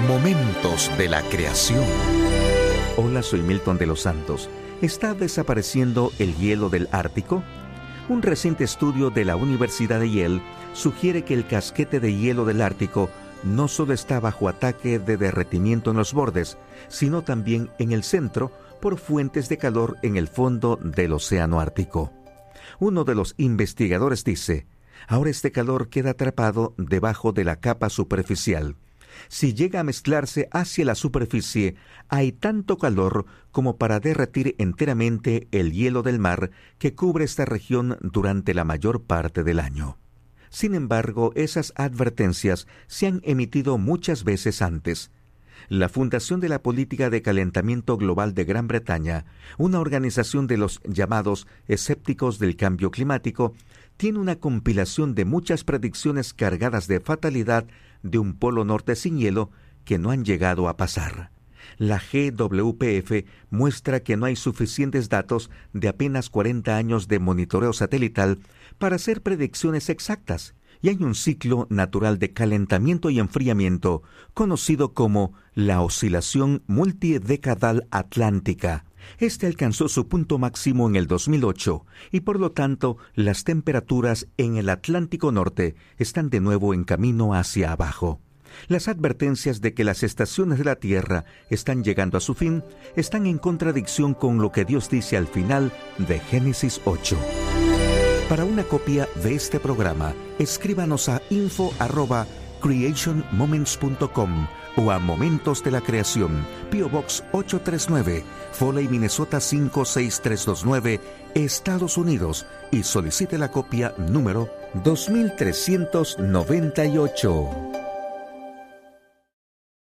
Momentos de la creación. Hola, soy Milton de los Santos. ¿Está desapareciendo el hielo del Ártico? Un reciente estudio de la Universidad de Yale sugiere que el casquete de hielo del Ártico no solo está bajo ataque de derretimiento en los bordes, sino también en el centro por fuentes de calor en el fondo del océano Ártico. Uno de los investigadores dice: ahora este calor queda atrapado debajo de la capa superficial. Si llega a mezclarse hacia la superficie, hay tanto calor como para derretir enteramente el hielo del mar que cubre esta región durante la mayor parte del año. Sin embargo, esas advertencias se han emitido muchas veces antes. La Fundación de la Política de Calentamiento Global de Gran Bretaña, una organización de los llamados escépticos del cambio climático, tiene una compilación de muchas predicciones cargadas de fatalidad de un polo norte sin hielo que no han llegado a pasar. La GWPF muestra que no hay suficientes datos de apenas 40 años de monitoreo satelital para hacer predicciones exactas, y hay un ciclo natural de calentamiento y enfriamiento conocido como la oscilación multidecadal atlántica. Este alcanzó su punto máximo en el 2008 y por lo tanto las temperaturas en el Atlántico Norte están de nuevo en camino hacia abajo. Las advertencias de que las estaciones de la Tierra están llegando a su fin están en contradicción con lo que Dios dice al final de Génesis 8. Para una copia de este programa, escríbanos a info@creationmoments.com o a Momentos de la Creación, P.O. Box 839, Foley, Minnesota 56329, Estados Unidos, y solicite la copia número 2398.